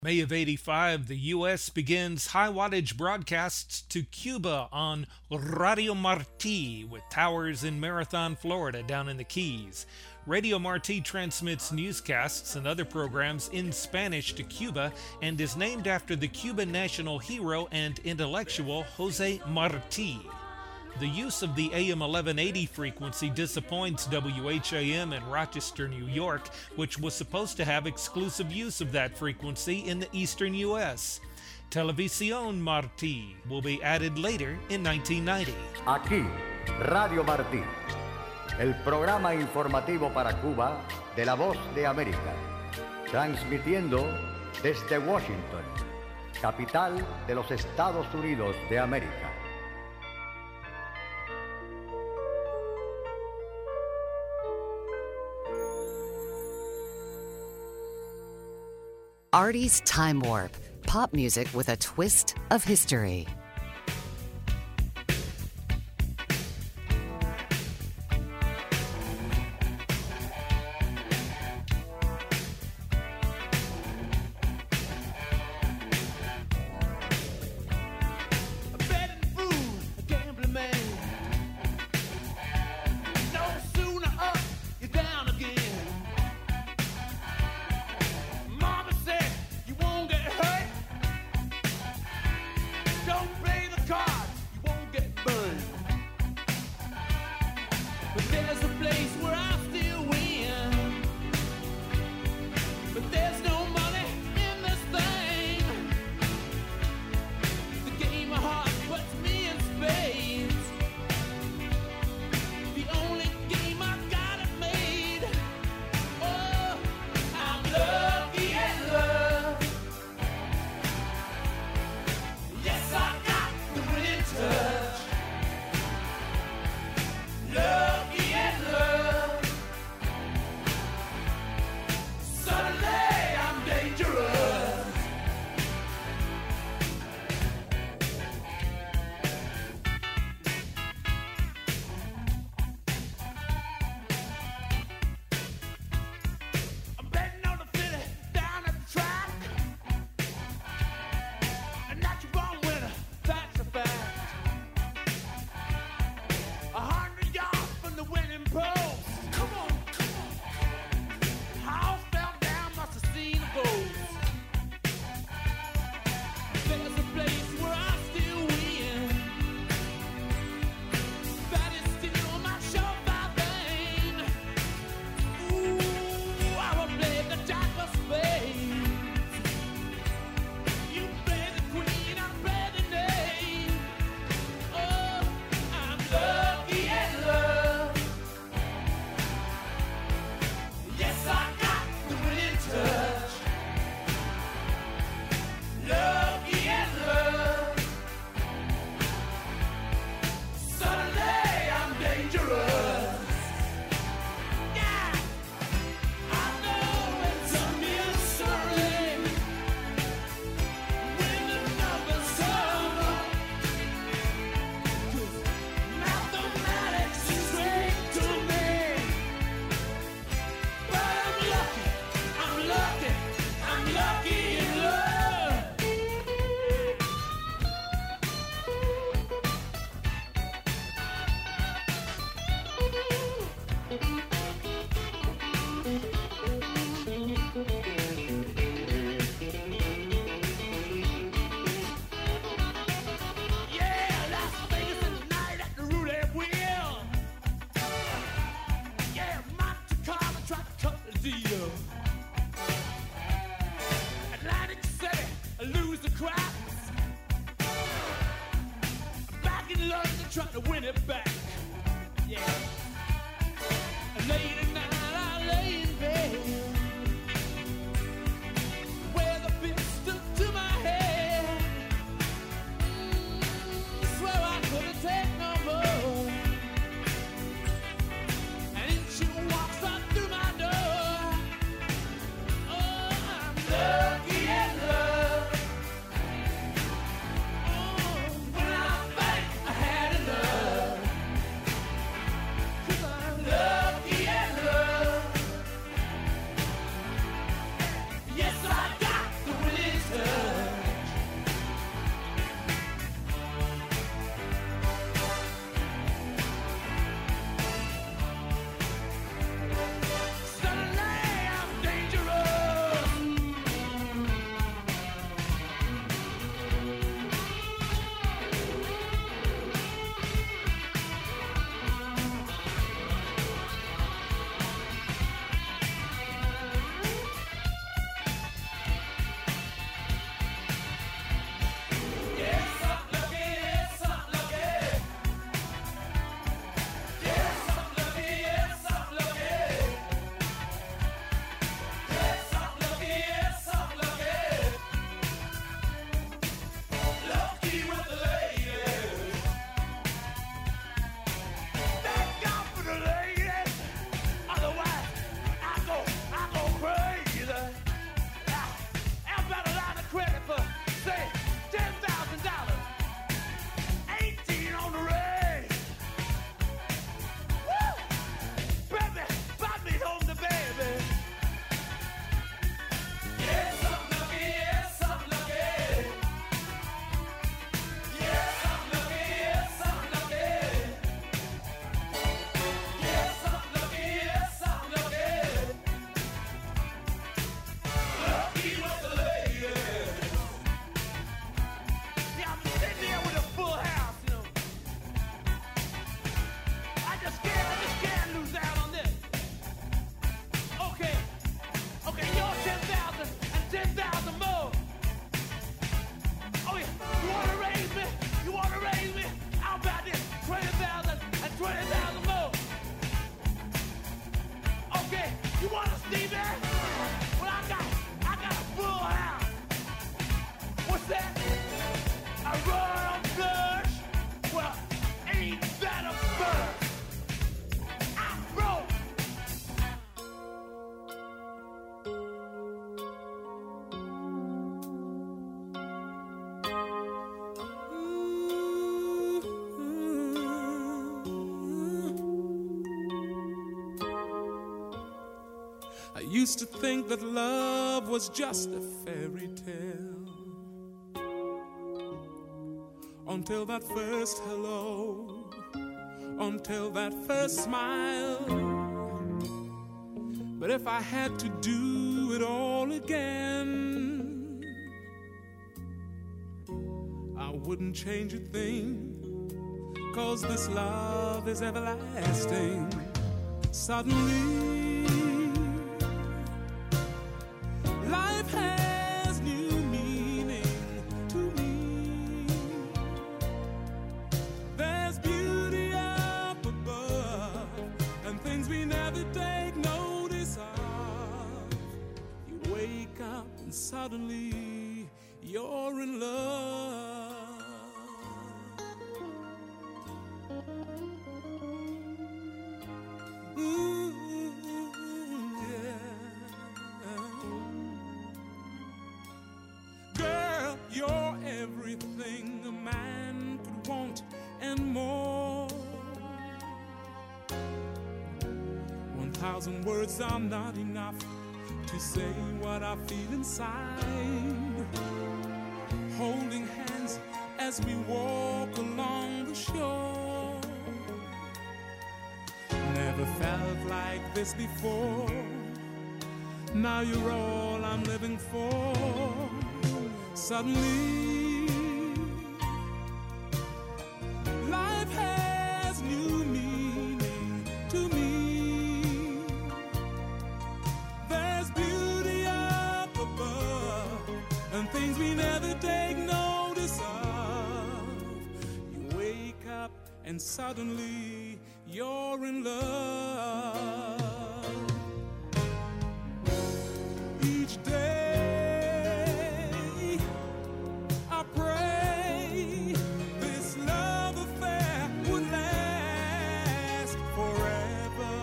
May of '85, the U.S. begins high-wattage broadcasts to Cuba on Radio Marti with towers in Marathon, Florida, down in the Keys. Radio Marti transmits newscasts and other programs in Spanish to Cuba and is named after the Cuban national hero and intellectual Jose Marti. The use of the AM 1180 frequency disappoints WHAM in Rochester, New York, which was supposed to have exclusive use of that frequency in the eastern U.S. Televisión Martí will be added later in 1990. Aquí, Radio Martí, el programa informativo para Cuba de La Voz de América, transmitiendo desde Washington, capital de los Estados Unidos de América. Artie's Time Warp, pop music with a twist of history. Lucky and love. used to think that love was just a fairy tale, until that first hello, until that first smile. But if I had to do it all again, I wouldn't change a thing, 'cause this love is everlasting. Suddenly, life has new meaning to me. There's beauty up above and things we never take notice of. You wake up and suddenly you're in love. Ooh, yeah. Girl, you're everything a man could want and more. 1,000 words are not enough to say what I feel inside. Holding hands as we walk along the shore. Never felt like this before. Now you're all I'm living for. Suddenly, life has new meaning to me. There's beauty up above and things we never take notice of. You wake up and suddenly you're in love. Each day I pray this love affair would last forever.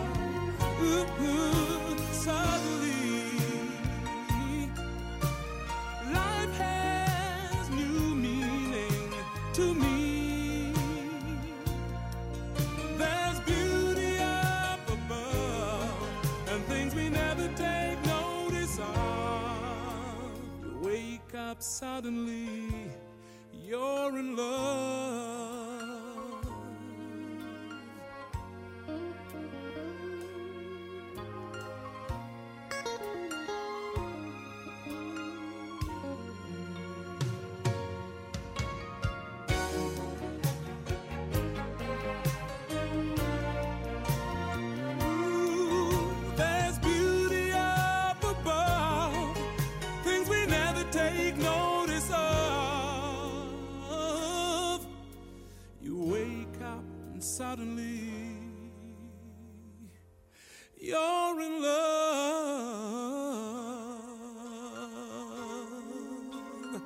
Ooh, suddenly life has new meaning to me. There's beauty up above and things we never take notice of. You wake up suddenly, you're in love. There's beauty up above, things we never take notice of. You wake up and suddenly you're in love.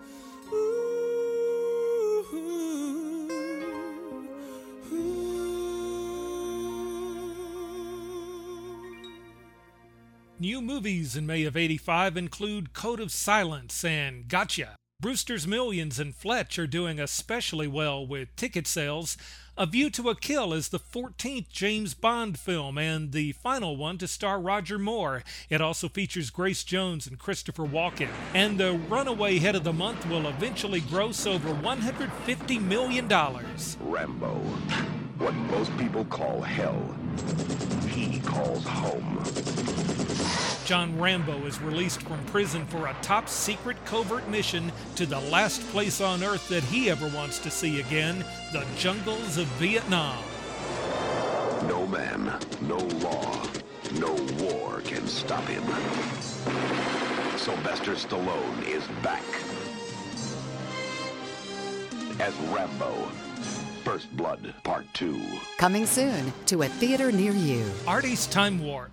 New movies in May of '85 include Code of Silence and Gotcha. Brewster's Millions and Fletch are doing especially well with ticket sales. A View to a Kill is the 14th James Bond film and the final one to star Roger Moore. It also features Grace Jones and Christopher Walken. And the runaway hit of the month will eventually gross over $150 million. Rambo. What most people call hell, he calls home. John Rambo is released from prison for a top-secret covert mission to the last place on Earth that he ever wants to see again, the jungles of Vietnam. No man, no law, no war can stop him. Sylvester Stallone is back as Rambo. First Blood, Part 2. Coming soon to a theater near you. Artie's Time Warp.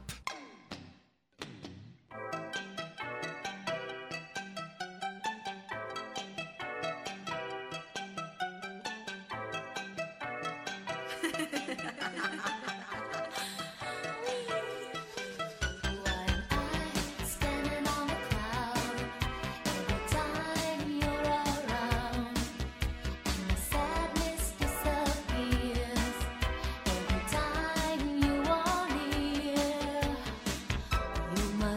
You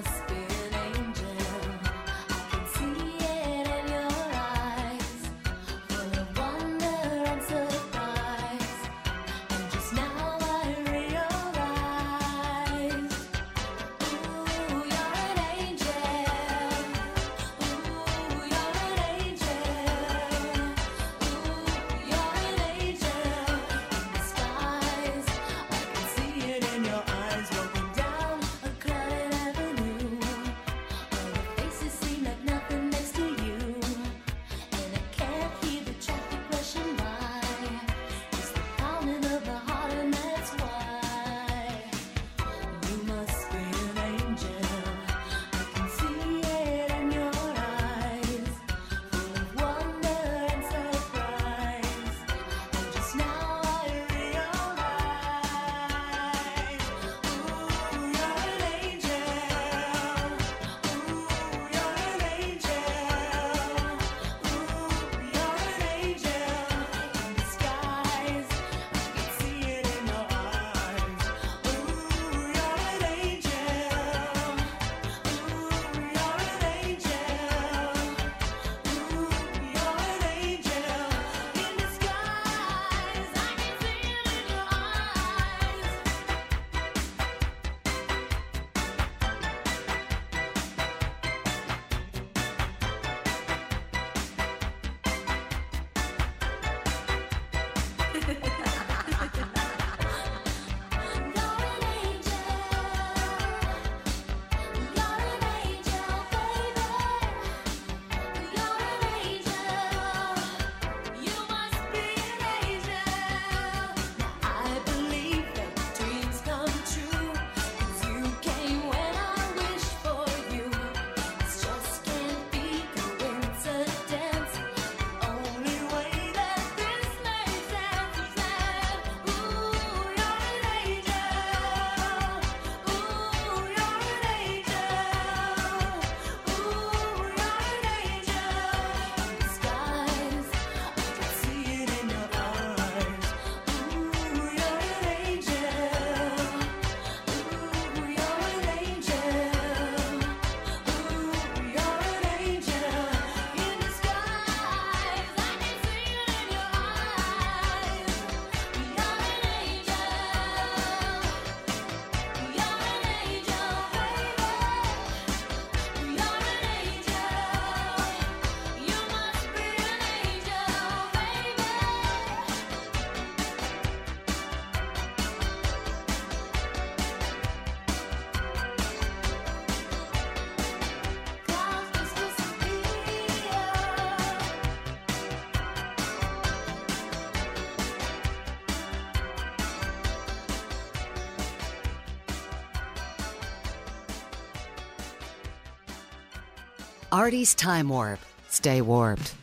Artie's Time Warp. Stay warped.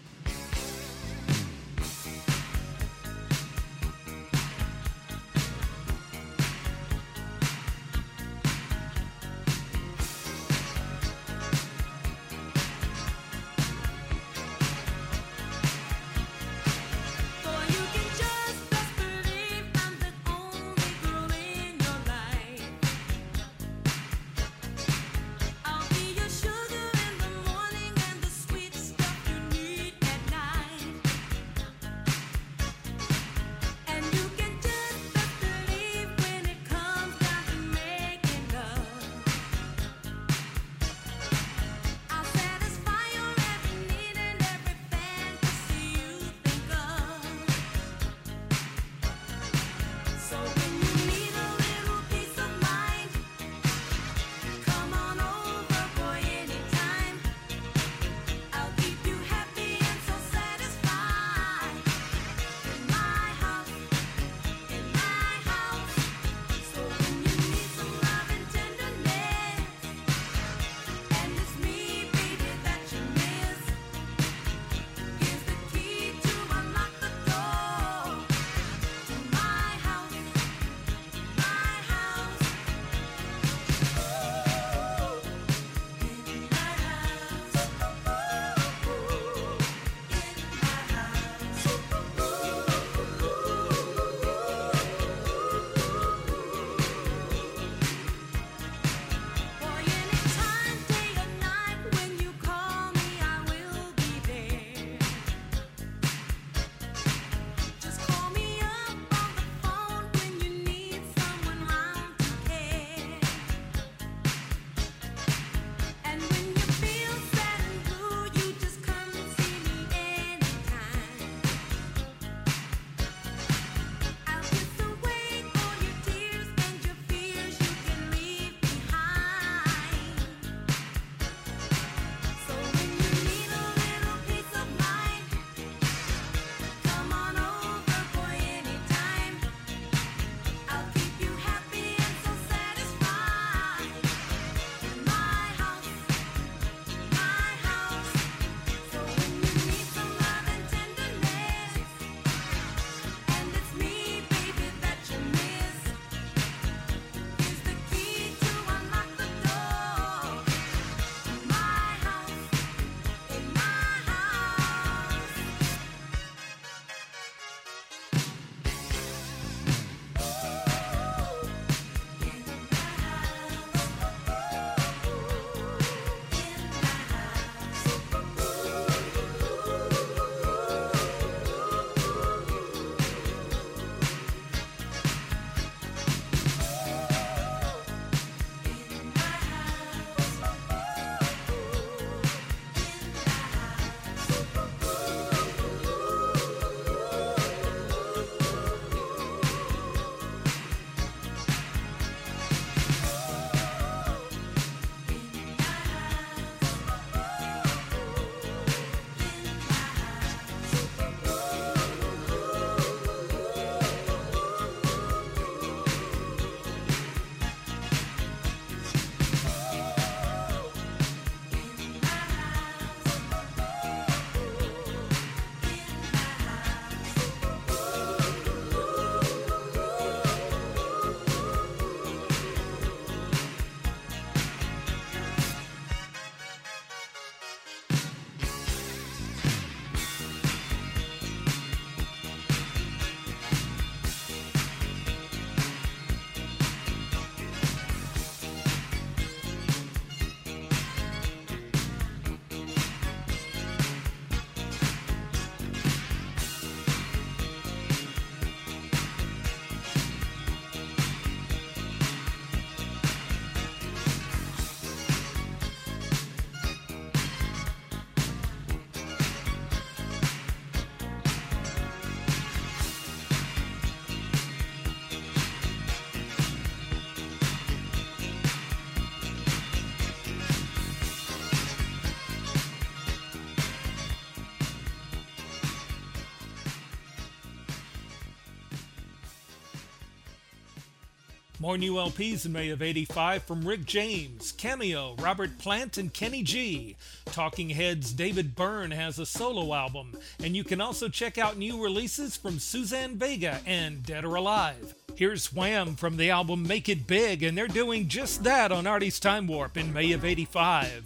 I'll be your sugar in the morning and the sweet stuff you need. More new LPs in May of '85 from Rick James, Cameo, Robert Plant, and Kenny G. Talking Heads' David Byrne has a solo album, and you can also check out new releases from Suzanne Vega and Dead or Alive. Here's Wham from the album Make It Big, and they're doing just that on Artie's Time Warp in May of '85.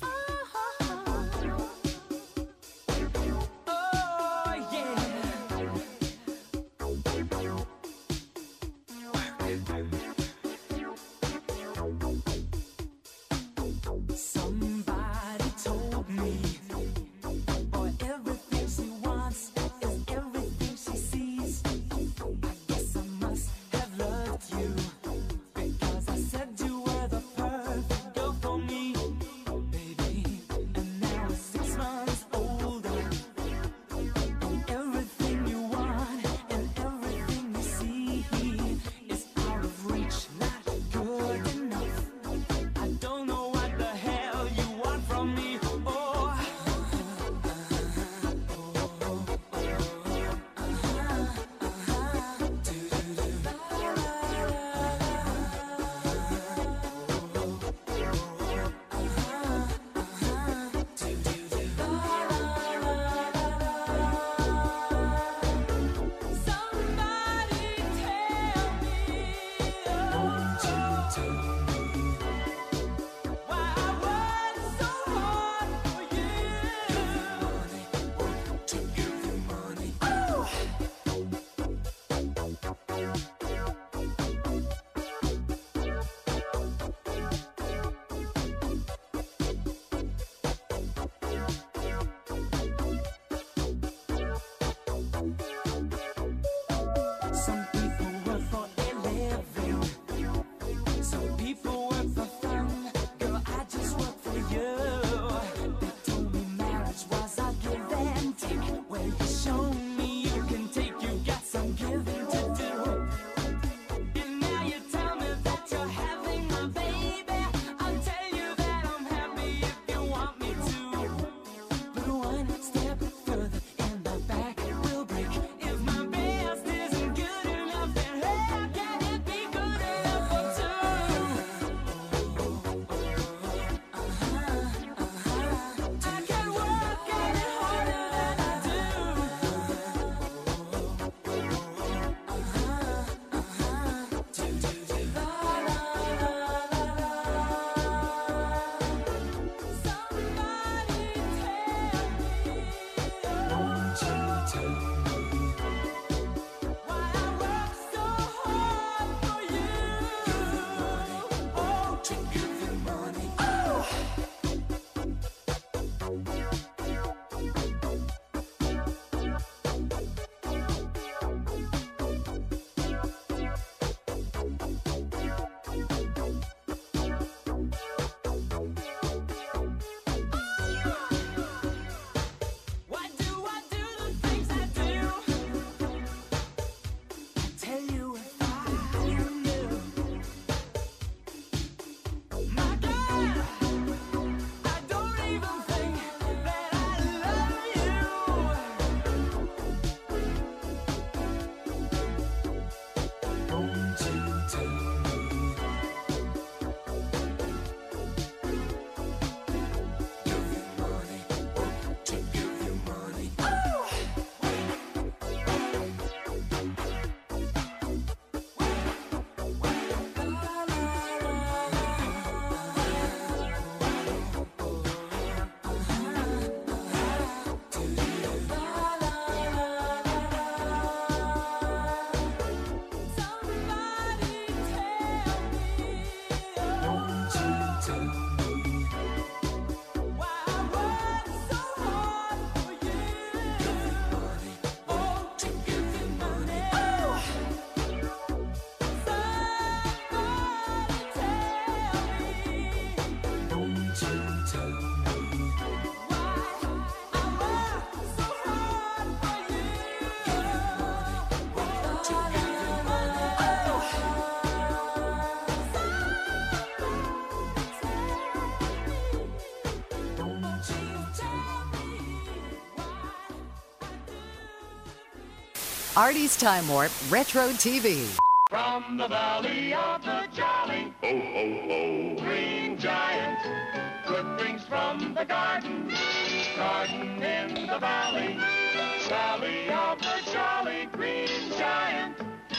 Artie's Time Warp Retro TV. from the valley of the jolly. Ho, ho, ho. Green Giant, good things from the garden. Garden in the valley. Valley of the jolly Green Giant.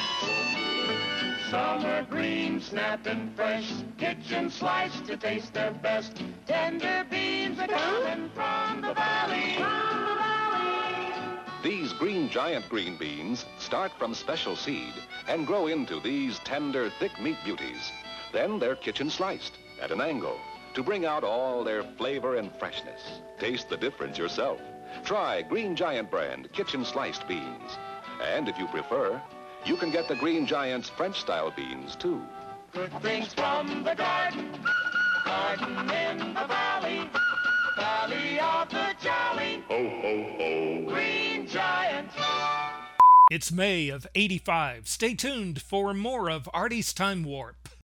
Summer green, snapping fresh, kitchen sliced to taste their best. Tender beans are coming from the valley. These Green Giant green beans start from special seed and grow into these tender, thick meat beauties. Then they're kitchen sliced at an angle to bring out all their flavor and freshness. Taste the difference yourself. Try Green Giant brand kitchen sliced beans. And if you prefer, you can get the Green Giant's French-style beans, too. Good things from the garden. Garden in the valley. Valley of the jolly. Ho, ho, ho. Green Giant. It's May of '85. Stay tuned for more of Artie's Time Warp.